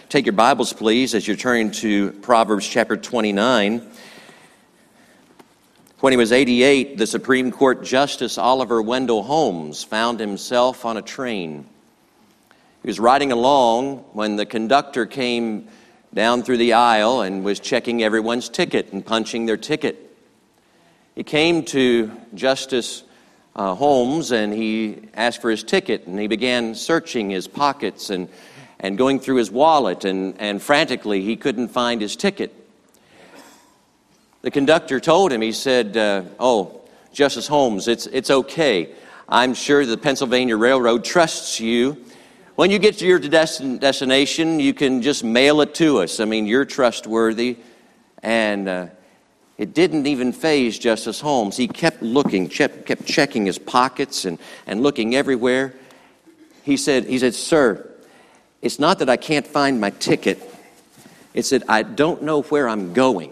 Take your Bibles, please, as you're turning to Proverbs chapter 29. When he was 88, the Supreme Court Justice Oliver Wendell Holmes found himself on a train. He was riding along when the conductor came down through the aisle and was checking everyone's ticket and punching their ticket. He came to Justice Holmes and he asked for his ticket, and he began searching his pockets and going through his wallet, and frantically he couldn't find his ticket. The conductor told him, he said, "Oh, Justice Holmes, it's okay. I'm sure the Pennsylvania Railroad trusts you. When you get to your destination, you can just mail it to us. I mean, you're trustworthy." And it didn't even faze Justice Holmes. He kept looking, kept checking his pockets and looking everywhere. He said, "Sir, it's not that I can't find my ticket. It's that I don't know where I'm going."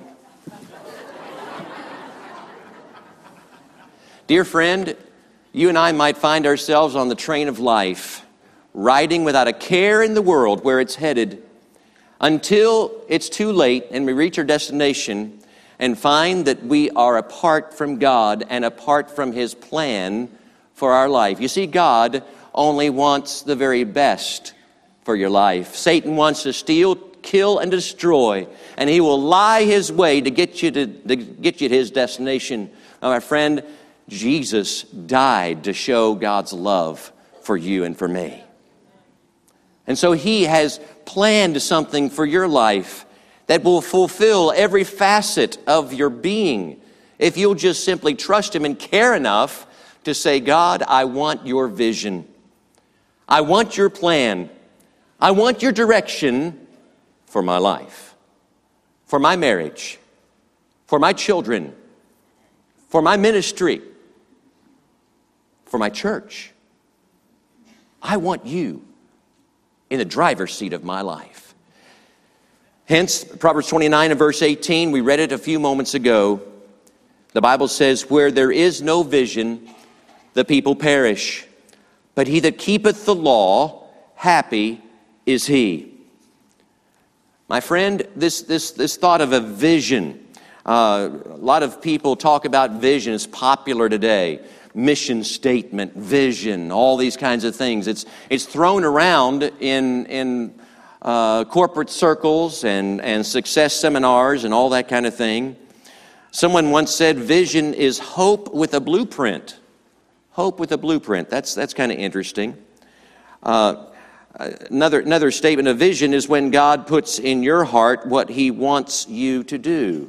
Dear friend, you and I might find ourselves on the train of life, riding without a care in the world where it's headed, until it's too late and we reach our destination and find that we are apart from God and apart from His plan for our life. You see, God only wants the very best for your life. Satan wants to steal, kill, and destroy, and he will lie his way to get you to his destination. Now, my friend, Jesus died to show God's love for you and for me. And so He has planned something for your life that will fulfill every facet of your being if you'll just simply trust Him and care enough to say, "God, I want your vision. I want your plan. I want your direction for my life, for my marriage, for my children, for my ministry, for my church. I want you in the driver's seat of my life." Hence, Proverbs 29 and verse 18, we read it a few moments ago. The Bible says, "Where there is no vision, the people perish. But he that keepeth the law, happy is he." My friend, this thought of a vision, a lot of people talk about vision. It's popular today. Mission statement, vision, all these kinds of things. It's thrown around in corporate circles and success seminars and all that kind of thing. Someone once said, vision is hope with a blueprint. Hope with a blueprint. That's kind of interesting. Another statement of vision is when God puts in your heart what He wants you to do.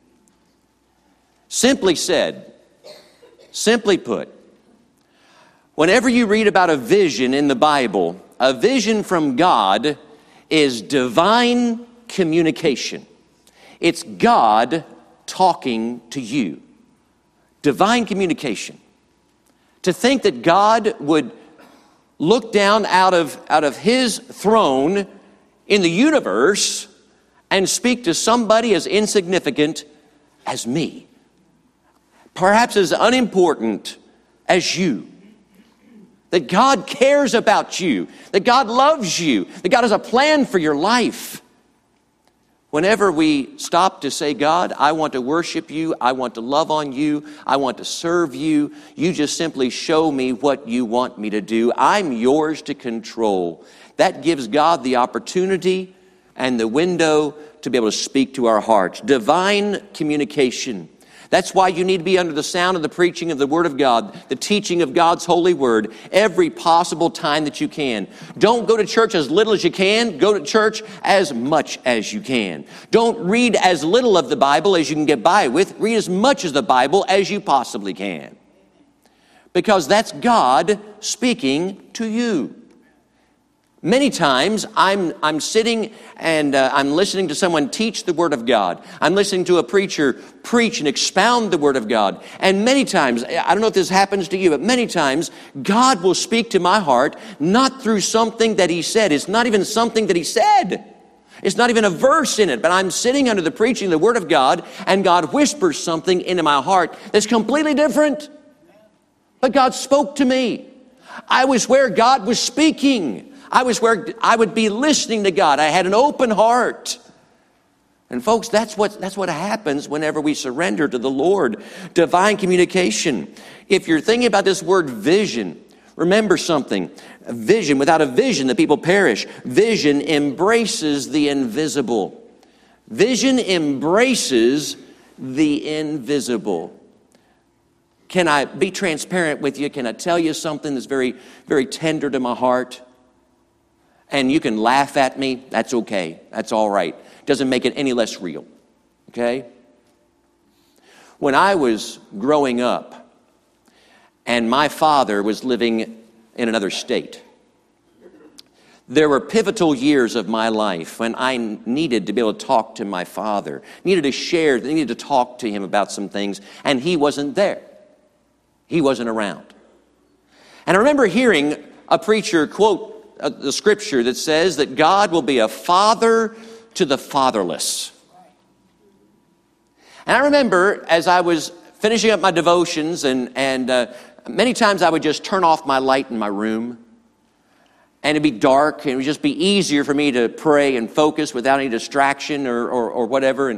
Simply said, simply put, whenever you read about a vision in the Bible, a vision from God is divine communication. It's God talking to you. Divine communication. To think that God would look down out of His throne in the universe and speak to somebody as insignificant as me. Perhaps as unimportant as you. That God cares about you. That God loves you. That God has a plan for your life. Whenever we stop to say, "God, I want to worship you. I want to love on you. I want to serve you. You just simply show me what you want me to do. I'm yours to control." That gives God the opportunity and the window to be able to speak to our hearts. Divine communication. That's why you need to be under the sound of the preaching of the Word of God, the teaching of God's holy Word, every possible time that you can. Don't go to church as little as you can. Go to church as much as you can. Don't read as little of the Bible as you can get by with. Read as much of the Bible as you possibly can. Because that's God speaking to you. Many times I'm sitting and I'm listening to someone teach the Word of God. I'm listening to a preacher preach and expound the Word of God. And many times, I don't know if this happens to you, but many times God will speak to my heart not through something that He said. It's not even something that He said. It's not even a verse in it, but I'm sitting under the preaching of the Word of God and God whispers something into my heart that's completely different. But God spoke to me. I was where God was speaking. I was where I would be listening to God. I had an open heart. And folks, that's what happens whenever we surrender to the Lord. Divine communication. If you're thinking about this word vision, remember something. A vision, without a vision, the people perish. Vision embraces the invisible. Vision embraces the invisible. Can I be transparent with you? Can I tell you something that's very, very tender to my heart? And you can laugh at me. That's okay. That's all right. Doesn't make it any less real. Okay? When I was growing up and my father was living in another state, there were pivotal years of my life when I needed to be able to talk to my father, needed to talk to him about some things, and he wasn't there. He wasn't around. And I remember hearing a preacher quote the scripture that says that God will be a father to the fatherless. And I remember as I was finishing up my devotions and many times I would just turn off my light in my room and it'd be dark and it would just be easier for me to pray and focus without any distraction or whatever.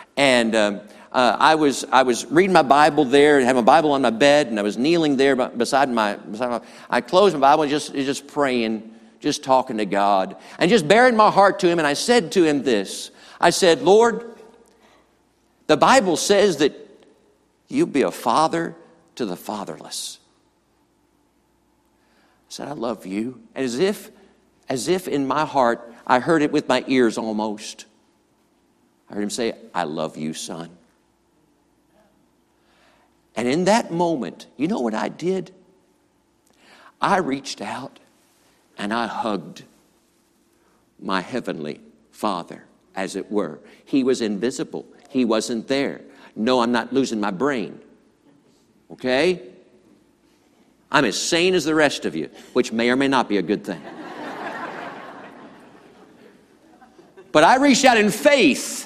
I was reading my Bible there and had my Bible on my bed and I was kneeling there beside my I closed my Bible and just praying, just talking to God and just baring my heart to Him. And I said to Him this, I said, Lord, the Bible says that you'll be a father to the fatherless. I said, I love you. As if in my heart, I heard it with my ears almost. I heard Him say, I love you, son. And in that moment, you know what I did? I reached out and I hugged my heavenly Father, as it were. He was invisible. He wasn't there. No, I'm not losing my brain. Okay? I'm as sane as the rest of you, which may or may not be a good thing. But I reached out in faith,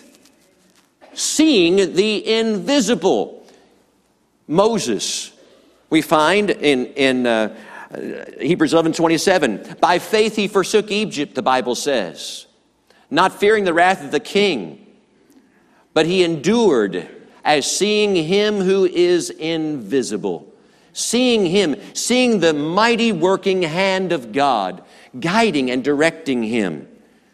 seeing the invisible. Moses, we find in Hebrews 11:27, by faith he forsook Egypt, the Bible says, not fearing the wrath of the king, but he endured as seeing Him who is invisible. Seeing Him, seeing the mighty working hand of God, guiding and directing him.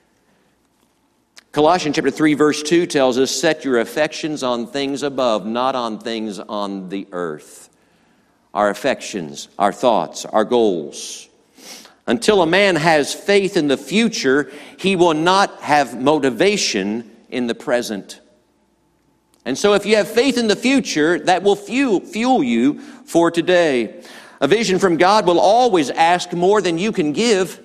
Colossians chapter 3 verse 2 tells us, set your affections on things above, not on things on the earth. Our affections, our thoughts, our goals. Until a man has faith in the future, he will not have motivation in the present. And so if you have faith in the future, that will fuel you for today. A vision from God will always ask more than you can give.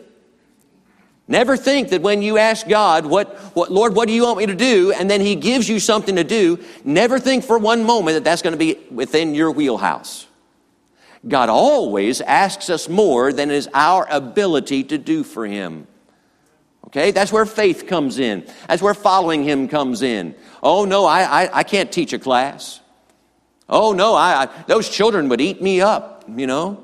Never think that when you ask God, Lord, what do you want me to do? And then He gives you something to do. Never think for one moment that that's going to be within your wheelhouse. God always asks us more than is our ability to do for Him. Okay, that's where faith comes in. That's where following Him comes in. Oh no, I can't teach a class. Oh no, those children would eat me up, you know.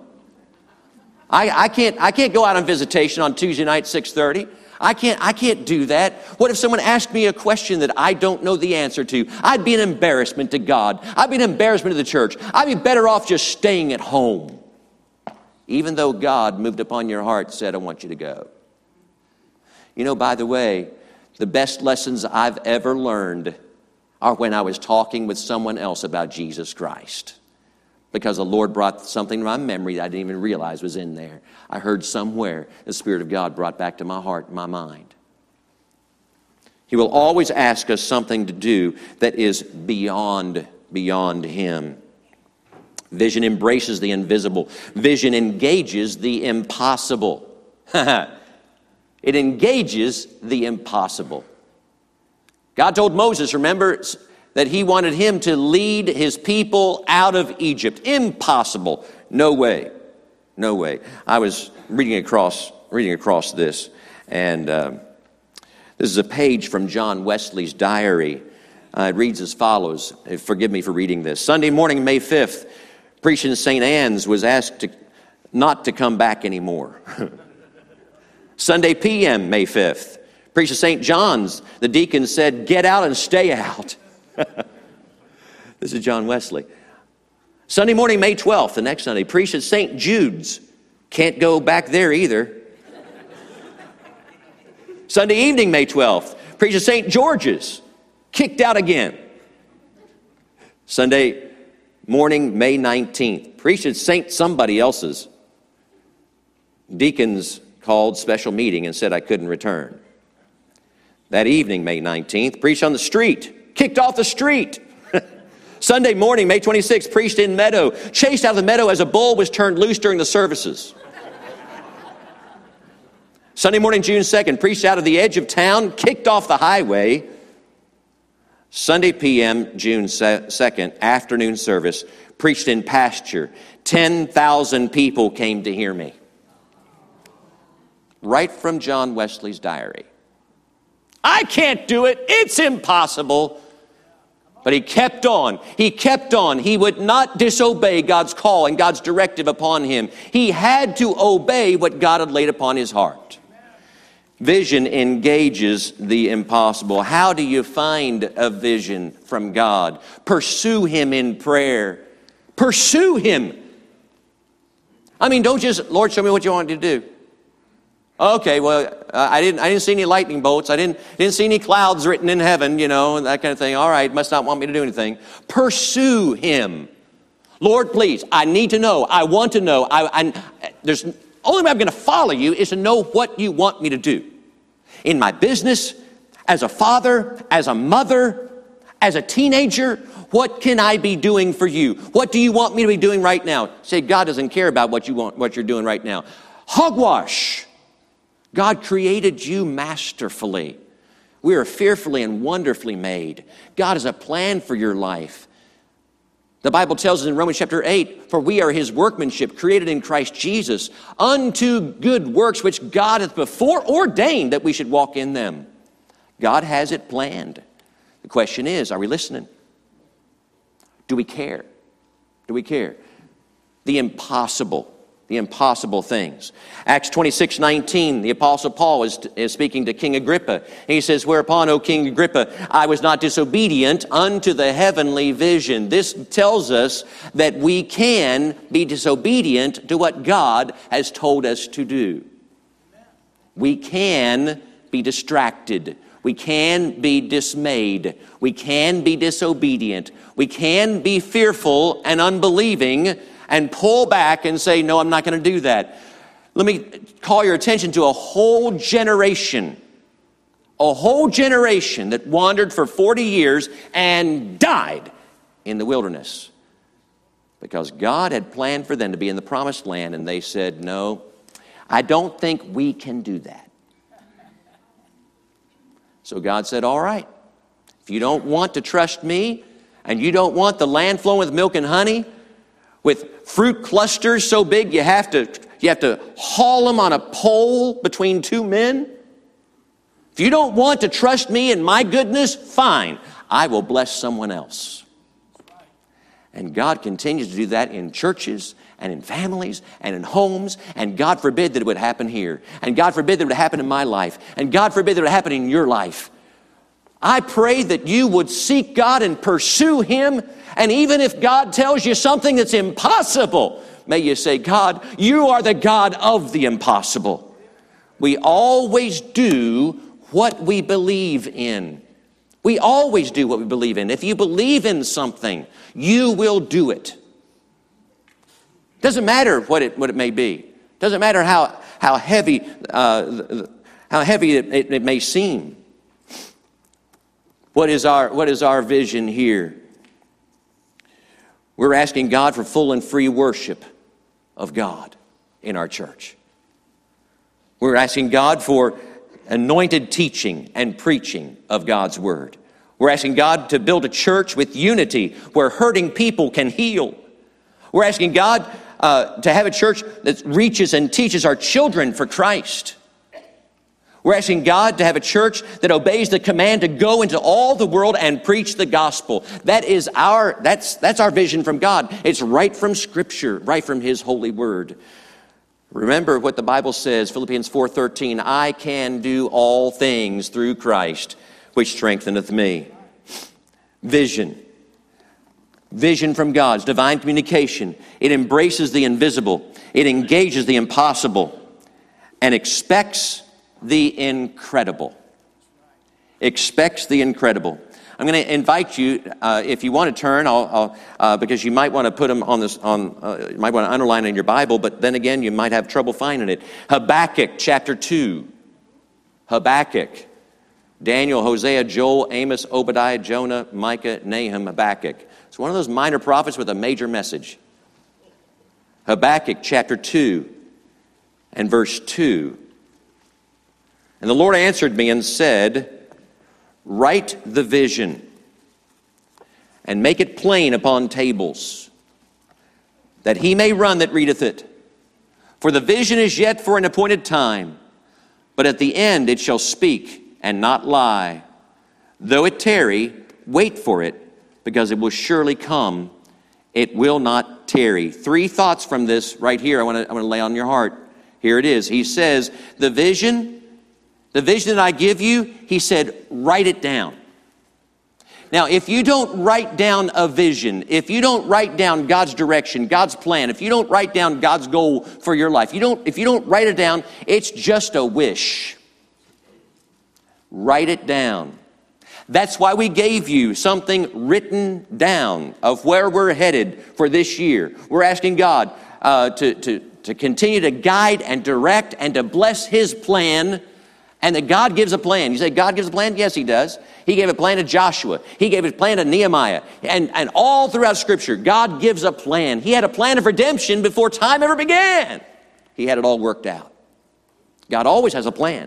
I can't go out on visitation on Tuesday night, 6:30. I can't do that. What if someone asked me a question that I don't know the answer to? I'd be an embarrassment to God. I'd be an embarrassment to the church. I'd be better off just staying at home. Even though God moved upon your heart and said, I want you to go. You know, by the way, the best lessons I've ever learned are when I was talking with someone else about Jesus Christ. Because the Lord brought something to my memory that I didn't even realize was in there. I heard somewhere the Spirit of God brought back to my heart and my mind. He will always ask us something to do that is beyond Him. Vision embraces the invisible. Vision engages the impossible. It engages the impossible. God told Moses, remember, that He wanted him to lead His people out of Egypt. Impossible. No way. No way. I was reading across this, and this is a page from John Wesley's diary. It reads as follows. Forgive me for reading this. Sunday morning, May 5th, preaching in St. Anne's, was asked not to come back anymore. Sunday PM, May 5th. Preached at St. John's. The deacon said, get out and stay out. This is John Wesley. Sunday morning, May 12th, the next Sunday. Preached at St. Jude's. Can't go back there either. Sunday evening, May 12th. Preached at St. George's. Kicked out again. Sunday morning, May 19th. Preached at St. somebody else's. Deacons called special meeting and said I couldn't return. That evening, May 19th, preached on the street. Kicked off the street. Sunday morning, May 26th, preached in Meadow. Chased out of the meadow as a bull was turned loose during the services. Sunday morning, June 2nd, preached out of the edge of town. Kicked off the highway. Sunday PM, June 2nd, afternoon service. Preached in pasture. 10,000 people came to hear me. Right from John Wesley's diary. I can't do it. It's impossible. But he kept on. He kept on. He would not disobey God's call and God's directive upon him. He had to obey what God had laid upon his heart. Vision engages the impossible. How do you find a vision from God? Pursue him in prayer. Pursue him. I mean, don't just, Lord, show me what you want to do. Okay, well, I didn't see any lightning bolts. I didn't see any clouds written in heaven, that kind of thing. All right, must not want me to do anything. Pursue him. Lord, please, I need to know. I want to know. There's only way I'm going to follow you is to know what you want me to do. In my business, as a father, as a mother, as a teenager, what can I be doing for you? What do you want me to be doing right now? Say, God doesn't care about what you're doing right now. Hogwash. God created you masterfully. We are fearfully and wonderfully made. God has a plan for your life. The Bible tells us in Romans chapter 8, for we are his workmanship, created in Christ Jesus, unto good works which God hath before ordained that we should walk in them. God has it planned. The question is, are we listening? Do we care? Do we care? The impossible things. Acts 26:19, the Apostle Paul is speaking to King Agrippa. He says, whereupon, O King Agrippa, I was not disobedient unto the heavenly vision. This tells us that we can be disobedient to what God has told us to do. We can be distracted. We can be dismayed. We can be disobedient. We can be fearful and unbelieving and pull back and say, no, I'm not going to do that. Let me call your attention to a whole generation that wandered for 40 years and died in the wilderness because God had planned for them to be in the promised land, and they said, no, I don't think we can do that. So God said, all right, if you don't want to trust me and you don't want the land flowing with milk and honey, with fruit clusters so big you have to haul them on a pole between two men. If you don't want to trust me and my goodness, fine. I will bless someone else. And God continues to do that in churches and in families and in homes. And God forbid that it would happen here. And God forbid that it would happen in my life. And God forbid that it would happen in your life. I pray that you would seek God and pursue him. And even if God tells you something that's impossible, may you say, God, you are the God of the impossible. We always do what we believe in. We always do what we believe in. If you believe in something, you will do it. Doesn't matter what it may be. Doesn't matter how heavy it may seem. What is our vision here? We're asking God for full and free worship of God in our church. We're asking God for anointed teaching and preaching of God's word. We're asking God to build a church with unity where hurting people can heal. We're asking God to have a church that reaches and teaches our children for Christ. We're asking God to have a church that obeys the command to go into all the world and preach the gospel. That's our vision from God. It's right from Scripture, right from his holy word. Remember what the Bible says, Philippians 4:13, I can do all things through Christ, which strengtheneth me. Vision. Vision from God. It's divine communication. It embraces the invisible. It engages the impossible and expects the incredible. Expects the incredible. I'm going to invite you, if you want to turn, because you might want to put them on this. You might want to underline it in your Bible, but then again, you might have trouble finding it. Habakkuk chapter 2. Habakkuk. Daniel, Hosea, Joel, Amos, Obadiah, Jonah, Micah, Nahum, Habakkuk. It's one of those minor prophets with a major message. Habakkuk chapter 2 and verse 2. And the Lord answered me and said, write the vision and make it plain upon tables, that he may run that readeth it. For the vision is yet for an appointed time, but at the end it shall speak and not lie. Though it tarry, wait for it, because it will surely come. It will not tarry. 3 thoughts from this right here I want to lay on your heart. Here it is. He says, the vision that I give you, he said, write it down. Now, if you don't write down a vision, if you don't write down God's direction, God's plan, if you don't write down God's goal for your life, if you don't write it down, it's just a wish. Write it down. That's why we gave you something written down of where we're headed for this year. We're asking God to continue to guide and direct and to bless his plan, and that God gives a plan. You say, God gives a plan? Yes, he does. He gave a plan to Joshua. He gave a plan to Nehemiah. And all throughout Scripture, God gives a plan. He had a plan of redemption before time ever began. He had it all worked out. God always has a plan.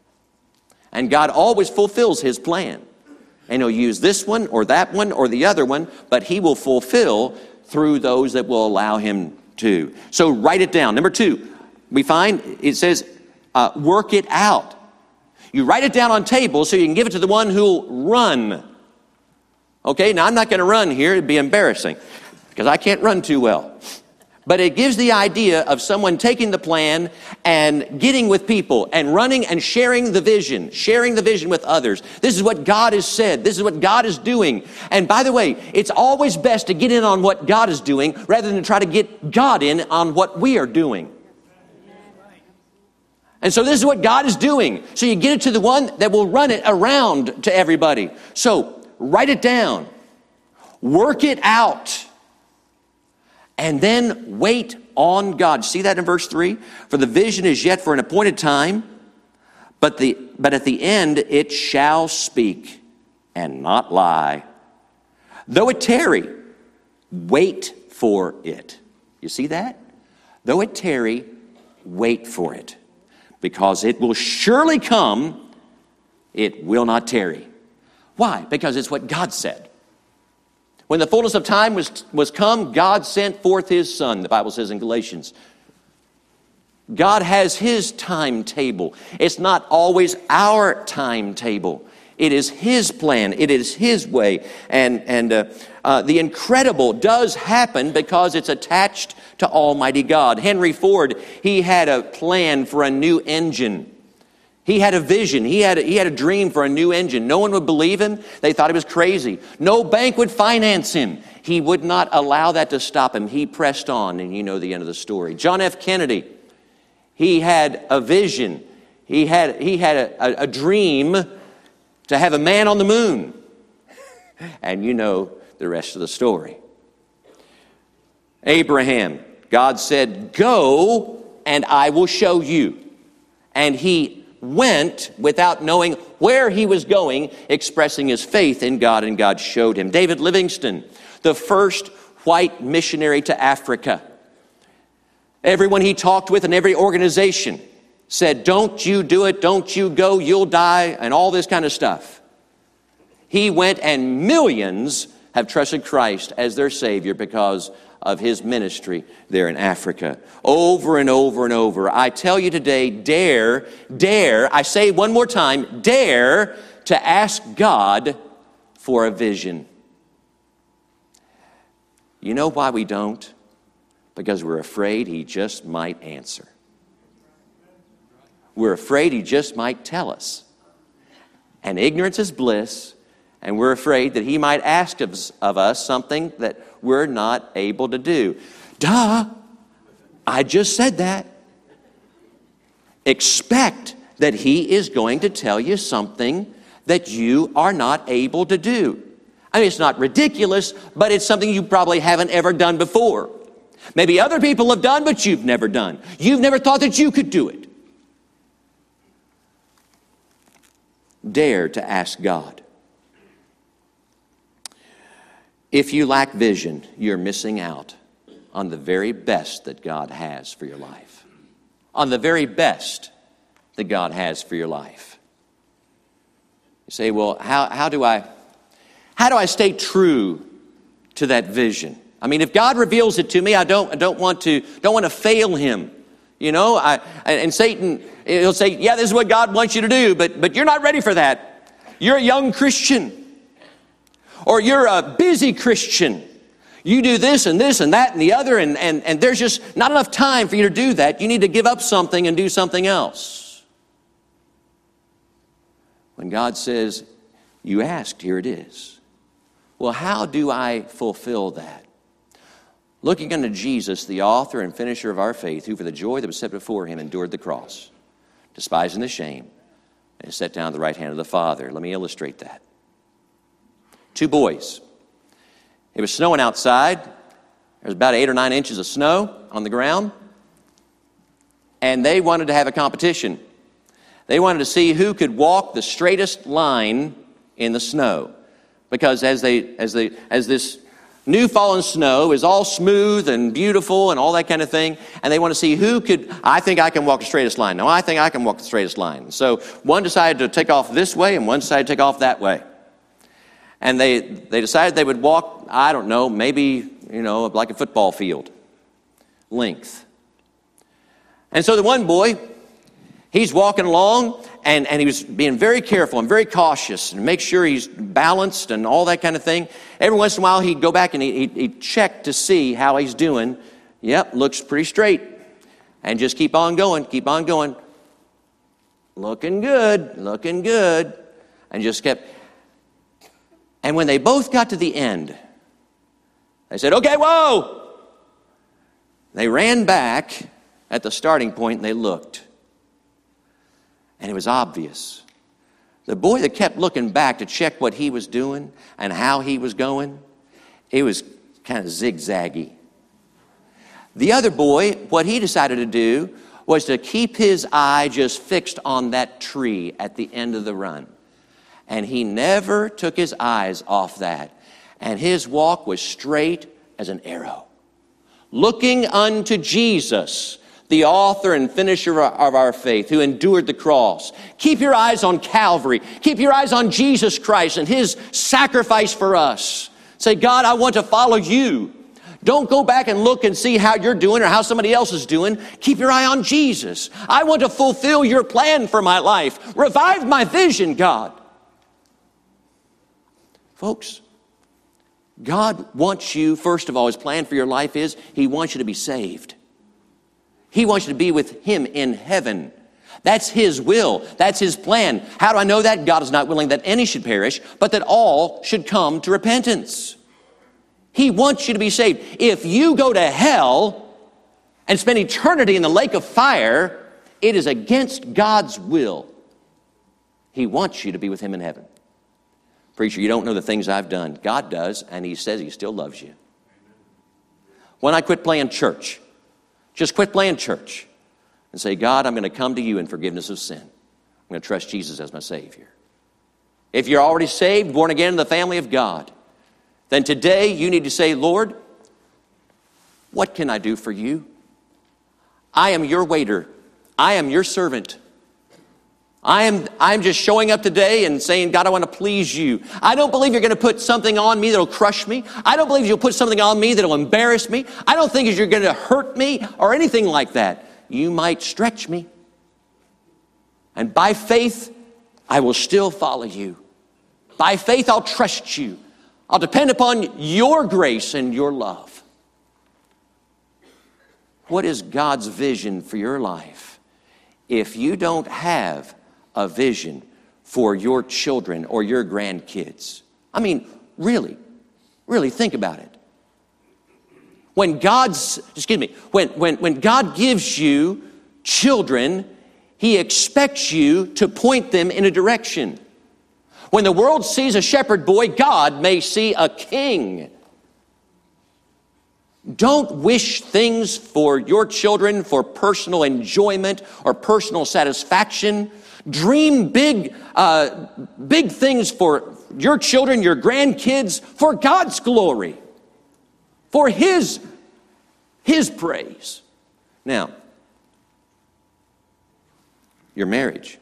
And God always fulfills his plan. And he'll use this one or that one or the other one, but he will fulfill through those that will allow him to. So write it down. Number 2, we find it says, work it out. You write it down on tables so you can give it to the one who'll run. Okay, now I'm not going to run here. It'd be embarrassing because I can't run too well. But it gives the idea of someone taking the plan and getting with people and running and sharing the vision with others. This is what God has said. This is what God is doing. And by the way, it's always best to get in on what God is doing rather than try to get God in on what we are doing. And so this is what God is doing. So you get it to the one that will run it around to everybody. So write it down. Work it out. And then wait on God. See that in verse 3? For the vision is yet for an appointed time, but at the end it shall speak and not lie. Though it tarry, wait for it. You see that? Though it tarry, wait for it. Because it will surely come, it will not tarry. Why? Because it's what God said. When the fullness of time was come, God sent forth his Son, the Bible says in Galatians. God has his timetable. It's not always our timetable. It is his plan. It is his way. And the incredible does happen because it's attached to Almighty God. Henry Ford, he had a plan for a new engine. He had a vision. He had a dream for a new engine. No one would believe him. They thought he was crazy. No bank would finance him. He would not allow that to stop him. He pressed on, and you know the end of the story. John F. Kennedy, he had a vision. He had a dream to have a man on the moon. And you know the rest of the story. Abraham, God said, go and I will show you. And he went without knowing where he was going, expressing his faith in God, and God showed him. David Livingstone, the first white missionary to Africa. Everyone he talked with in every organization said, don't you do it, don't you go, you'll die, and all this kind of stuff. He went, and millions have trusted Christ as their Savior because of his ministry there in Africa. Over and over and over. I tell you today, dare, I say one more time, dare to ask God for a vision. You know why we don't? Because we're afraid he just might answer. we're afraid He just might tell us. And ignorance is bliss, and we're afraid that He might ask of us something that we're not able to do. Duh! I just said that. Expect that He is going to tell you something that you are not able to do. I mean, it's not ridiculous, but it's something you probably haven't ever done before. Maybe other people have done, but you've never done. You've never thought that you could do it. Dare to ask God. If you lack vision, you're missing out on the very best that God has for your life. On the very best that God has for your life. You say, well, how do I stay true to that vision? I mean, if God reveals it to me, I don't want to fail Him. You know, and Satan, he'll say, yeah, this is what God wants you to do, but you're not ready for that. You're a young Christian. Or you're a busy Christian. You do this and this and that and the other, and there's just not enough time for you to do that. You need to give up something and do something else. When God says, you asked, here it is. Well, how do I fulfill that? Looking unto Jesus, the author and finisher of our faith, who for the joy that was set before Him endured the cross, despising the shame, and is set down at the right hand of the Father. Let me illustrate that. 2 boys. It was snowing outside. There was about 8 or 9 inches of snow on the ground. And they wanted to have a competition. They wanted to see who could walk the straightest line in the snow. Because as this new fallen snow is all smooth and beautiful and all that kind of thing, and they want to see who could, I think I can walk the straightest line. No, I think I can walk the straightest line. So one decided to take off this way and one decided to take off that way. And they decided they would walk, I don't know, maybe, like a football field length. And so the one boy, he's walking along, and he was being very careful and very cautious and make sure he's balanced and all that kind of thing. Every once in a while, he'd go back and he'd check to see how he's doing. Yep, looks pretty straight. And just keep on going, keep on going. Looking good, looking good. And just kept... And when they both got to the end, they said, okay, whoa! They ran back at the starting point and they looked. And it was obvious. The boy that kept looking back to check what he was doing and how he was going, it was kind of zigzaggy. The other boy, what he decided to do was to keep his eye just fixed on that tree at the end of the run. And he never took his eyes off that. And his walk was straight as an arrow. Looking unto Jesus, the author and finisher of our faith, who endured the cross. Keep your eyes on Calvary. Keep your eyes on Jesus Christ and His sacrifice for us. Say, God, I want to follow You. Don't go back and look and see how you're doing or how somebody else is doing. Keep your eye on Jesus. I want to fulfill Your plan for my life. Revive my vision, God. Folks, God wants you, first of all, His plan for your life is He wants you to be saved. He wants you to be with Him in heaven. That's His will. That's His plan. How do I know that? God is not willing that any should perish, but that all should come to repentance. He wants you to be saved. If you go to hell and spend eternity in the lake of fire, it is against God's will. He wants you to be with Him in heaven. Preacher, you don't know the things I've done. God does, and He says He still loves you. When I quit playing church, just quit playing church and say, God, I'm going to come to You in forgiveness of sin. I'm going to trust Jesus as my Savior. If you're already saved, born again in the family of God, then today you need to say, Lord, what can I do for You? I am Your waiter. I am Your servant. I'm just showing up today and saying, God, I want to please You. I don't believe You're going to put something on me that'll crush me. I don't believe You'll put something on me that'll embarrass me. I don't think You're going to hurt me or anything like that. You might stretch me. And by faith, I will still follow You. By faith, I'll trust You. I'll depend upon Your grace and Your love. What is God's vision for your life? if you don't have a vision for your children or your grandkids, I mean, really think about it. When God gives you children, He expects you to point them in a direction. When the world sees a shepherd boy, God may see a king. Don't wish things for your children for personal enjoyment or personal satisfaction. Dream big things for your children, your grandkids, for God's glory, for His praise. Now, your marriage.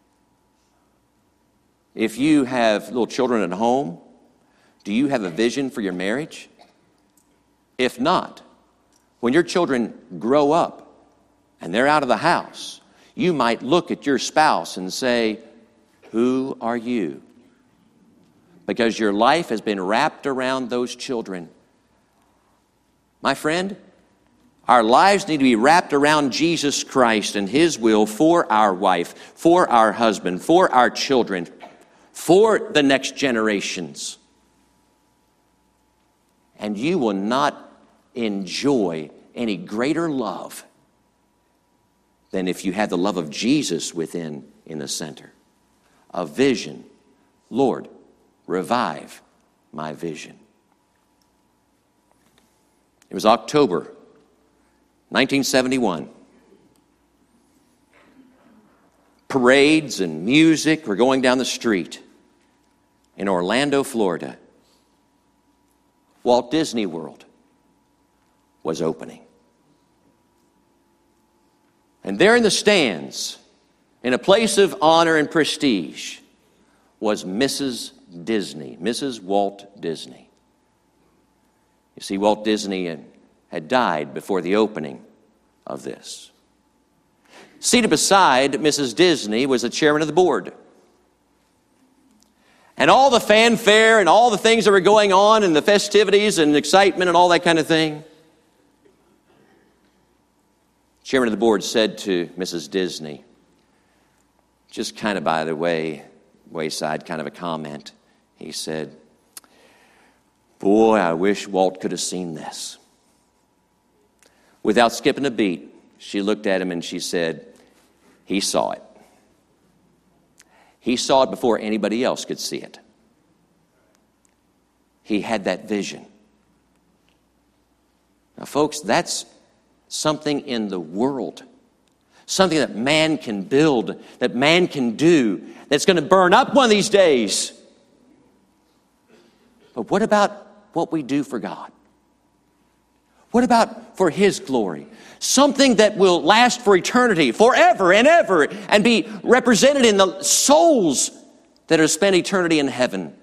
If you have little children at home, do you have a vision for your marriage? If not, when your children grow up and they're out of the house, you might look at your spouse and say, "Who are you?" Because your life has been wrapped around those children. My friend, our lives need to be wrapped around Jesus Christ and His will for our wife, for our husband, for our children, for the next generations. And you will not enjoy any greater love than if you had the love of Jesus within in the center. A vision. Lord, revive my vision. It was October 1971. Parades and music were going down the street in Orlando, Florida. Walt Disney World was opening. And there in the stands, in a place of honor and prestige, was Mrs. Disney, Mrs. Walt Disney. You see, Walt Disney had died before the opening of this. Seated beside Mrs. Disney was the chairman of the board. And all the fanfare and all the things that were going on and the festivities and excitement and all that kind of thing. Chairman of the board said to Mrs. Disney, just kind of by the wayside kind of a comment, he said, "Boy, I wish Walt could have seen this." Without skipping a beat, she looked at him and she said, "He saw it. He saw it before anybody else could see it. He had that vision." Now, folks, that's something in the world, something that man can build, that man can do, that's going to burn up one of these days. But what about what we do for God? What about for His glory? Something that will last for eternity, forever and ever, and be represented in the souls that are spent eternity in heaven.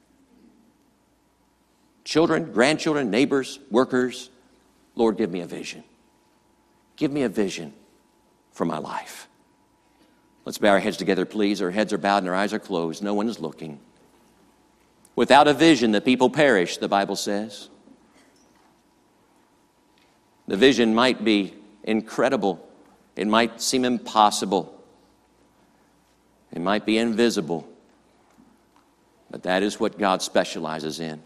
Children, grandchildren, neighbors, workers, Lord, give me a vision. Give me a vision for my life. Let's bow our heads together, please. Our heads are bowed and our eyes are closed. No one is looking. Without a vision, the people perish, the Bible says. The vision might be incredible. It might seem impossible. It might be invisible. But that is what God specializes in.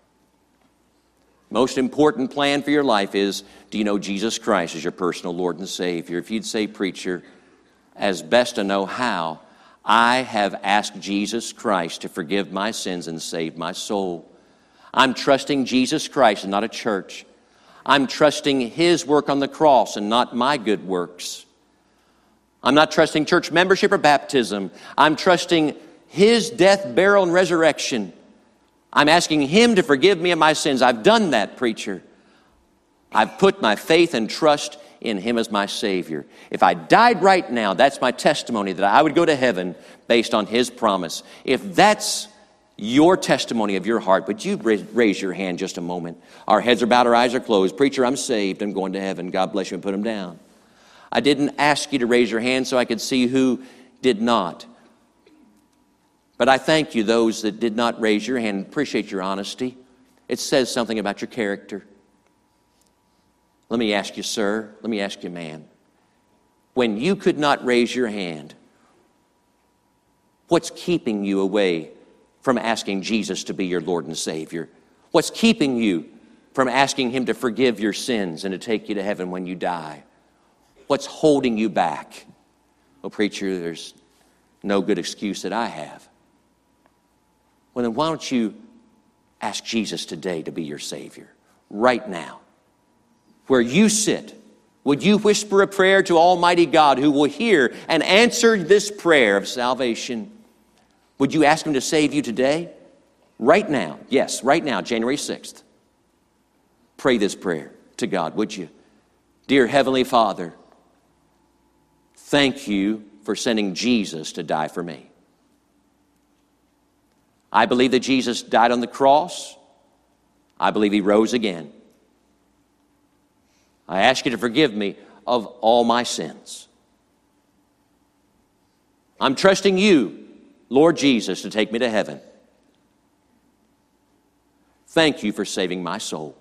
Most important plan for your life is, do you know Jesus Christ as your personal Lord and Savior? If you'd say, "Preacher, as best to know how, I have asked Jesus Christ to forgive my sins and save my soul. I'm trusting Jesus Christ and not a church. I'm trusting His work on the cross and not my good works. I'm not trusting church membership or baptism. I'm trusting His death, burial, and resurrection. I'm asking Him to forgive me of my sins. I've done that, preacher. I've put my faith and trust in Him as my Savior. If I died right now, that's my testimony that I would go to heaven based on His promise. If that's your testimony of your heart, would you raise your hand just a moment? Our heads are bowed, our eyes are closed. Preacher, I'm saved. I'm going to heaven. God bless you, and put them down. I didn't ask you to raise your hand so I could see who did not. But I thank you, those that did not raise your hand. Appreciate your honesty. It says something about your character. Let me ask you, sir. Let me ask you, ma'am. when you could not raise your hand? What's keeping you away from asking Jesus to be your Lord and Savior? What's keeping you from asking Him to forgive your sins and to take you to heaven when you die? What's holding you back? Well, preacher, there's no good excuse that I have. Well, then why don't you ask Jesus today to be your Savior? Right now. Where you sit, would you whisper a prayer to Almighty God who will hear and answer this prayer of salvation? Would you ask Him to save you today? Right now. Yes, right now, January 6th. Pray this prayer to God, would you? Dear Heavenly Father, thank you for sending Jesus to die for me. I believe that Jesus died on the cross. I believe He rose again. I ask you to forgive me of all my sins. I'm trusting you, Lord Jesus, to take me to heaven. Thank you for saving my soul.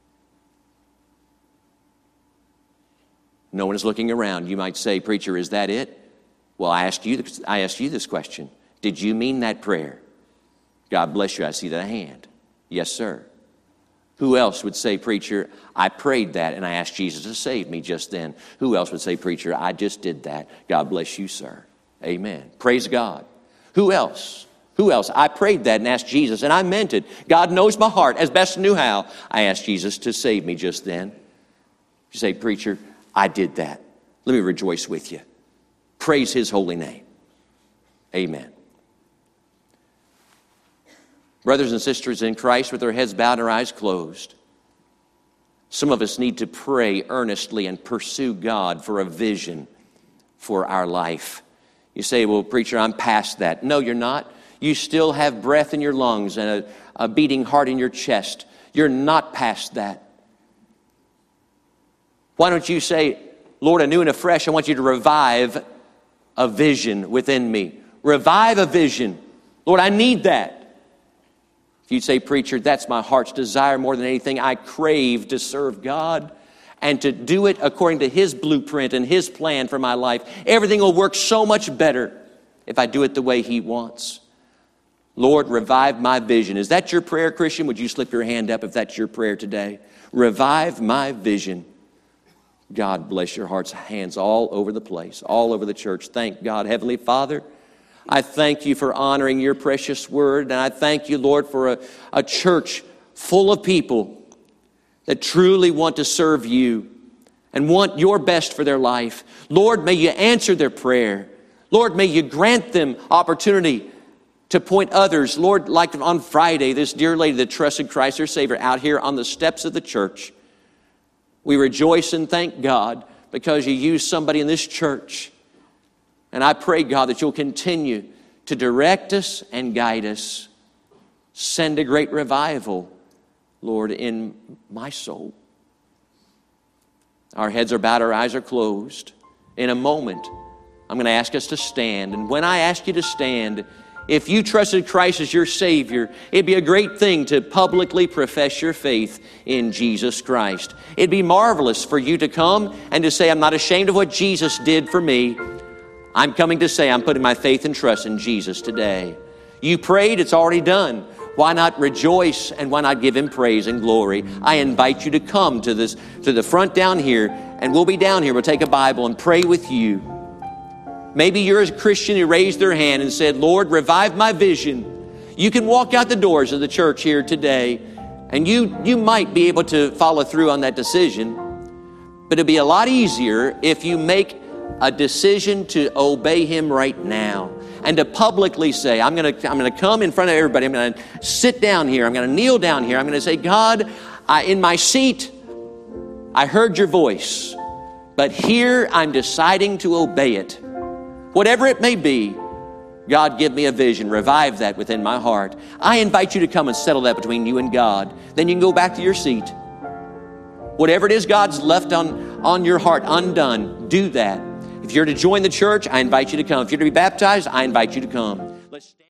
No one is looking around. You might say, preacher, is that it? Well, I asked you this question. Did you mean that prayer? God bless you. I see that hand. Yes, sir. Who else would say, preacher, I prayed that and I asked Jesus to save me just then? Who else would say, preacher, I just did that? God bless you, sir. Amen. Praise God. Who else? Who else? I prayed that and asked Jesus, and I meant it. God knows my heart as best I knew how. I asked Jesus to save me just then. You say, preacher, I did that. Let me rejoice with you. Praise His holy name. Amen. Brothers and sisters in Christ, with our heads bowed and our eyes closed, some of us need to pray earnestly and pursue God for a vision for our life. You say, well, preacher, I'm past that. No, you're not. You still have breath in your lungs and a beating heart in your chest. You're not past that. Why don't you say, Lord, anew and afresh, I want you to revive a vision within me. Revive a vision. Lord, I need that. If you say, preacher, that's my heart's desire more than anything. I crave to serve God and to do it according to His blueprint and His plan for my life. Everything will work so much better if I do it the way He wants. Lord, revive my vision. Is that your prayer, Christian? Would you slip your hand up if that's your prayer today? Revive my vision. God bless your hearts. Hands all over the place, all over the church. Thank God. Heavenly Father, I thank you for honoring your precious word. And I thank you, Lord, for a church full of people that truly want to serve you and want your best for their life. Lord, may you answer their prayer. Lord, may you grant them opportunity to point others. Lord, like on Friday, this dear lady that trusted Christ, her Savior, out here on the steps of the church. We rejoice and thank God because you used somebody in this church. And I pray, God, that you'll continue to direct us and guide us. Send a great revival, Lord, in my soul. Our heads are bowed, our eyes are closed. In a moment, I'm going to ask us to stand. And when I ask you to stand, if you trusted Christ as your Savior, it'd be a great thing to publicly profess your faith in Jesus Christ. It'd be marvelous for you to come and to say, I'm not ashamed of what Jesus did for me. I'm coming to say I'm putting my faith and trust in Jesus today. You prayed, it's already done. Why not rejoice and why not give Him praise and glory? I invite you to come to the front down here, and we'll be down here. We'll take a Bible and pray with you. Maybe you're a Christian who raised their hand and said, Lord, revive my vision. You can walk out the doors of the church here today, and you might be able to follow through on that decision. But it'd be a lot easier if you make a decision to obey Him right now and to publicly say, I'm going to come in front of everybody. I'm going to sit down here. I'm going to kneel down here. I'm going to say, God, in my seat, I heard your voice, but here I'm deciding to obey it. Whatever it may be, God, give me a vision. Revive that within my heart. I invite you to come and settle that between you and God. Then you can go back to your seat. Whatever it is God's left on your heart undone, do that. If you're to join the church, I invite you to come. If you're to be baptized, I invite you to come. Let's stand.